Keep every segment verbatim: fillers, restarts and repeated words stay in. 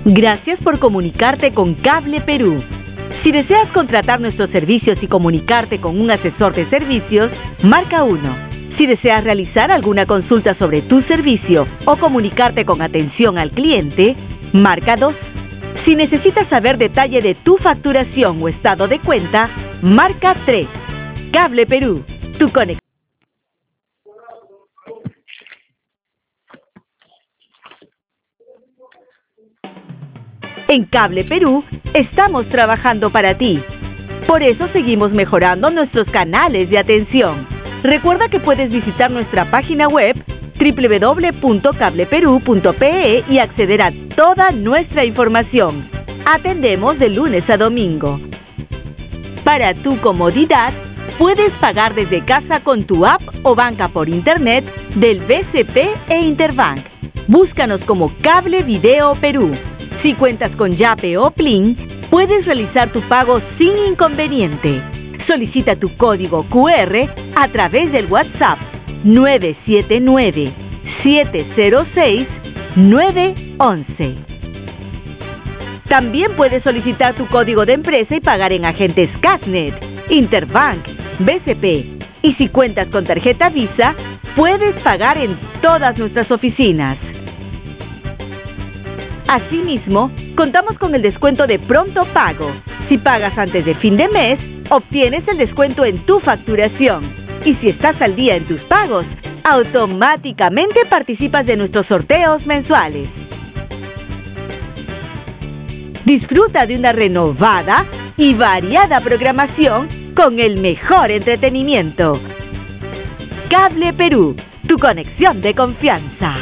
Gracias por comunicarte con Cable Perú. Si deseas contratar nuestros servicios y comunicarte con un asesor de servicios, marca uno. Si deseas realizar alguna consulta sobre tu servicio o comunicarte con atención al cliente, marca dos. Si necesitas saber detalle de tu facturación o estado de cuenta, marca tres. Cable Perú, tu conexión. En Cable Perú estamos trabajando para ti. Por eso seguimos mejorando nuestros canales de atención. Recuerda que puedes visitar nuestra página web doble u doble u doble u punto cable perú punto pe e y acceder a toda nuestra información. Atendemos de lunes a domingo. Para tu comodidad, puedes pagar desde casa con tu app o banca por internet del B C P e Interbank. Búscanos como Cable Video Perú. Si cuentas con Yape o Plin, puedes realizar tu pago sin inconveniente. Solicita tu código cu erre a través del WhatsApp nueve siete nueve, siete cero seis, nueve once. También puedes solicitar tu código de empresa y pagar en agentes Casnet, Interbank, B C P. Y si cuentas con tarjeta Visa, puedes pagar en todas nuestras oficinas. Asimismo, contamos con el descuento de pronto pago. Si pagas antes de fin de mes, obtienes el descuento en tu facturación. Y si estás al día en tus pagos, automáticamente participas de nuestros sorteos mensuales. Disfruta de una renovada y variada programación con el mejor entretenimiento. Cable Perú, tu conexión de confianza.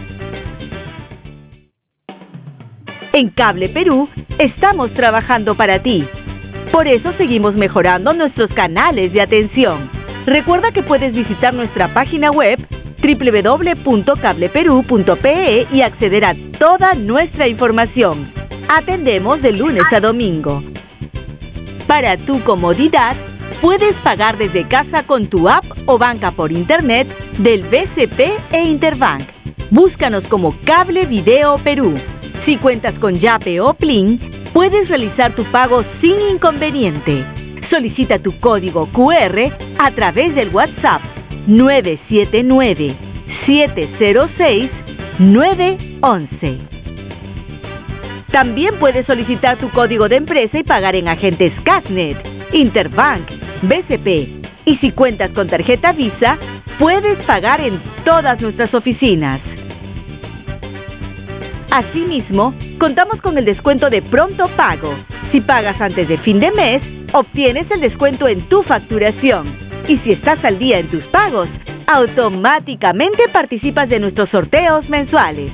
En Cable Perú estamos trabajando para ti. Por eso seguimos mejorando nuestros canales de atención. Recuerda que puedes visitar nuestra página web doble u doble u doble u punto cable perú punto pe e y acceder a toda nuestra información. Atendemos de lunes a domingo. Para tu comodidad, puedes pagar desde casa con tu app o banca por internet del B C P e Interbank. Búscanos como Cable Video Perú. Si cuentas con Yape o Plin, puedes realizar tu pago sin inconveniente. Solicita tu código cu erre a través del WhatsApp nueve siete nueve, siete cero seis, nueve once. También puedes solicitar tu código de empresa y pagar en agentes Casnet, Interbank, B C P. Y si cuentas con tarjeta Visa, puedes pagar en todas nuestras oficinas. Asimismo, contamos con el descuento de pronto pago. Si pagas antes de fin de mes, obtienes el descuento en tu facturación. Y si estás al día en tus pagos, automáticamente participas de nuestros sorteos mensuales.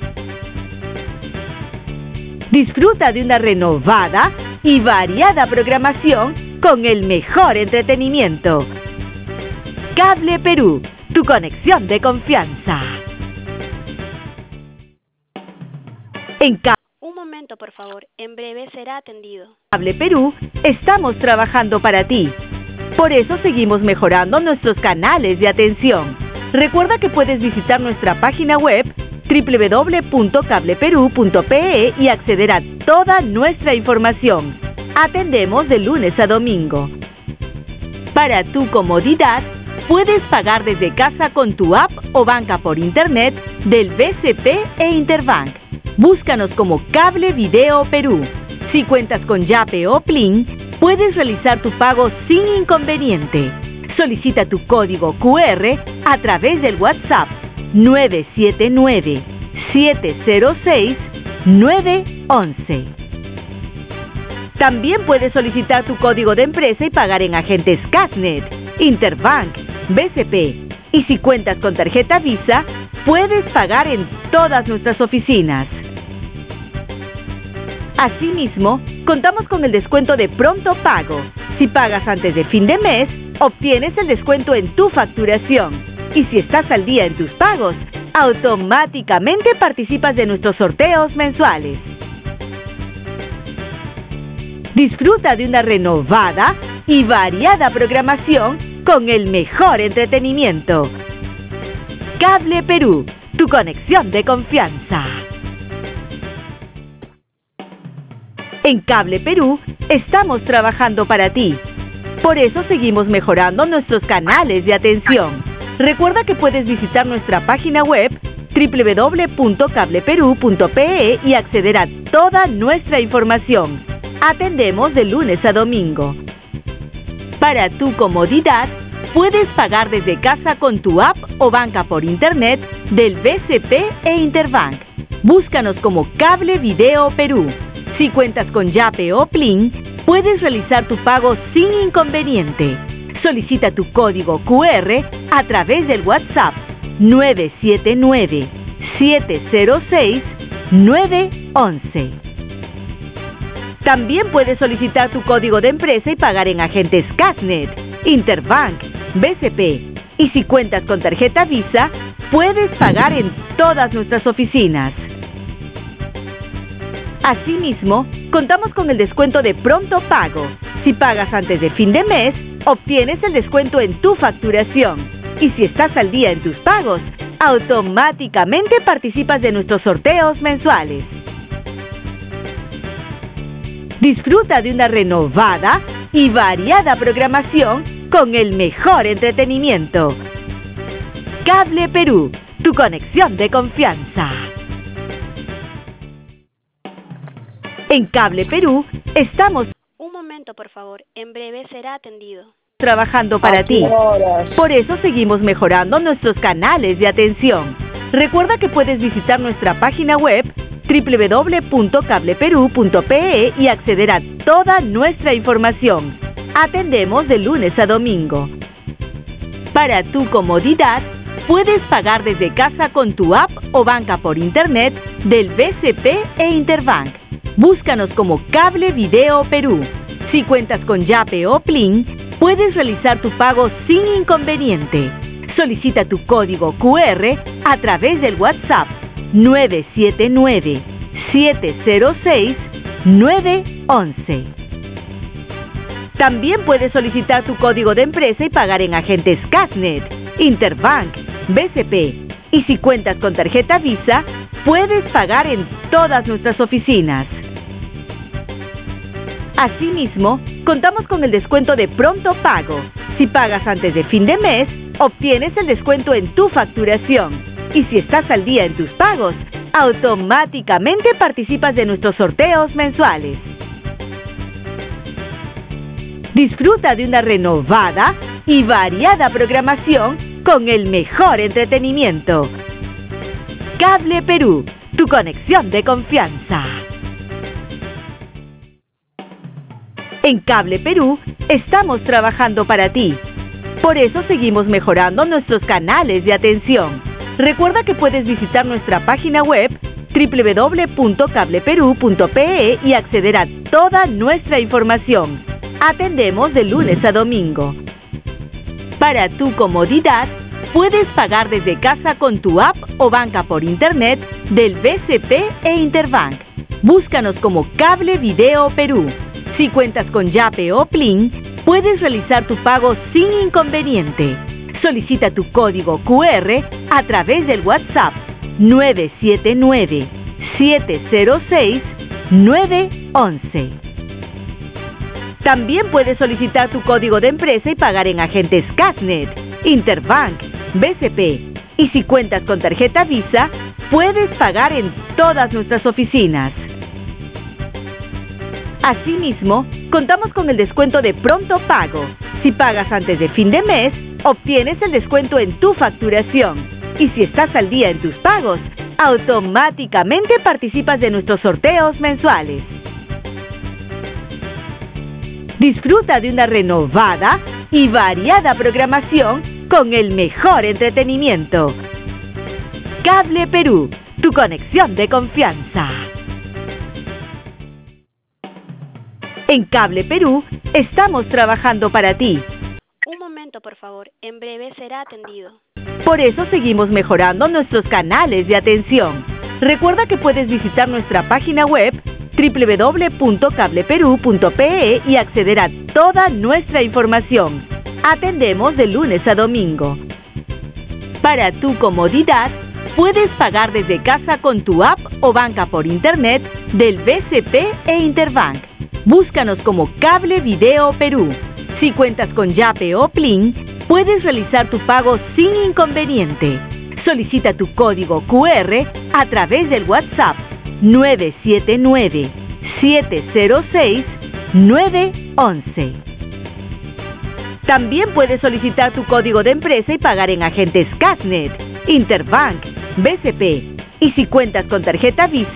Disfruta de una renovada y variada programación con el mejor entretenimiento. Cable Perú, tu conexión de confianza. En Cable Un momento, por favor. En breve será atendido. Cable Perú estamos trabajando para ti. Por eso seguimos mejorando nuestros canales de atención. Recuerda que puedes visitar nuestra página web doble u doble u doble u punto cable perú punto pe e y acceder a toda nuestra información. Atendemos de lunes a domingo. Para tu comodidad, puedes pagar desde casa con tu app o banca por internet del B C P e Interbank. Búscanos como Cable Video Perú. Si cuentas con Yape o Plin, puedes realizar tu pago sin inconveniente. Solicita tu código cu erre a través del WhatsApp nueve siete nueve, siete cero seis, nueve once. También puedes solicitar tu código de empresa y pagar en agentes Casnet, Interbank, B C P. Y si cuentas con tarjeta Visa, puedes pagar en todas nuestras oficinas. Asimismo, contamos con el descuento de pronto pago. Si pagas antes de fin de mes, obtienes el descuento en tu facturación. Y si estás al día en tus pagos, automáticamente participas de nuestros sorteos mensuales. Disfruta de una renovada y variada programación con el mejor entretenimiento. Cable Perú, tu conexión de confianza. En Cable Perú estamos trabajando para ti. Por eso seguimos mejorando nuestros canales de atención. Recuerda que puedes visitar nuestra página web doble u doble u doble u punto cable perú punto pe e y acceder a toda nuestra información. Atendemos de lunes a domingo. Para tu comodidad, puedes pagar desde casa con tu app o banca por internet del B C P e Interbank. Búscanos como Cable Video Perú. Si cuentas con Yape o Plin, puedes realizar tu pago sin inconveniente. Solicita tu código cu erre a través del WhatsApp nueve siete nueve, siete cero seis, nueve once. También puedes solicitar tu código de empresa y pagar en agentes Casnet, Interbank, B C P. Y si cuentas con tarjeta Visa, puedes pagar en todas nuestras oficinas. Asimismo, contamos con el descuento de pronto pago. Si pagas antes de fin de mes, obtienes el descuento en tu facturación. Y si estás al día en tus pagos, automáticamente participas de nuestros sorteos mensuales. Disfruta de una renovada y variada programación con el mejor entretenimiento. Cable Perú, tu conexión de confianza. En Cable Perú estamos... Un momento, por favor. En breve será atendido. Trabajando para ti. Por eso seguimos mejorando nuestros canales de atención. Recuerda que puedes visitar nuestra página web doble u doble u doble u punto cable perú punto pe e y acceder a toda nuestra información. Atendemos de lunes a domingo. Para tu comodidad, puedes pagar desde casa con tu app o banca por internet del B C P e Interbank. Búscanos como Cable Video Perú. Si cuentas con Yape o Plin, puedes realizar tu pago sin inconveniente. Solicita tu código cu erre a través del WhatsApp nueve siete nueve, siete cero seis, nueve once. También puedes solicitar tu código de empresa y pagar en agentes Casnet, Interbank, B C P. Y si cuentas con tarjeta Visa, puedes pagar en todas nuestras oficinas. Asimismo, contamos con el descuento de pronto pago. Si pagas antes de fin de mes, obtienes el descuento en tu facturación. Y si estás al día en tus pagos, automáticamente participas de nuestros sorteos mensuales. Disfruta de una renovada y variada programación con el mejor entretenimiento. Cable Perú, tu conexión de confianza. En Cable Perú estamos trabajando para ti. Por eso seguimos mejorando nuestros canales de atención. Recuerda que puedes visitar nuestra página web doble u doble u doble u punto cable perú punto pe e y acceder a toda nuestra información. Atendemos de lunes a domingo. Para tu comodidad, puedes pagar desde casa con tu app o banca por internet del B C P e Interbank. Búscanos como Cable Video Perú. Si cuentas con Yape o Plin, puedes realizar tu pago sin inconveniente. Solicita tu código cu erre a través del WhatsApp nueve siete nueve, siete cero seis, nueve once. También puedes solicitar tu código de empresa y pagar en agentes Casnet, Interbank, B C P. Y si cuentas con tarjeta Visa, puedes pagar en todas nuestras oficinas. Asimismo, contamos con el descuento de pronto pago. Si pagas antes de fin de mes, obtienes el descuento en tu facturación. Y si estás al día en tus pagos, automáticamente participas de nuestros sorteos mensuales. Disfruta de una renovada y variada programación con el mejor entretenimiento. Cable Perú, tu conexión de confianza. En Cable Perú estamos trabajando para ti. Un momento, por favor. En breve será atendido. Por eso seguimos mejorando nuestros canales de atención. Recuerda que puedes visitar nuestra página web doble u doble u doble u punto cable perú punto pe e y acceder a toda nuestra información. Atendemos de lunes a domingo. Para tu comodidad, puedes pagar desde casa con tu app o banca por internet del B C P e Interbank. Búscanos como Cable Video Perú. Si cuentas con Yape o Plin, puedes realizar tu pago sin inconveniente. Solicita tu código Q R a través del WhatsApp nueve siete nueve, siete cero seis, nueve uno uno. También puedes solicitar tu código de empresa y pagar en agentes Cashnet, Interbank, B C P. Y si cuentas con tarjeta Visa,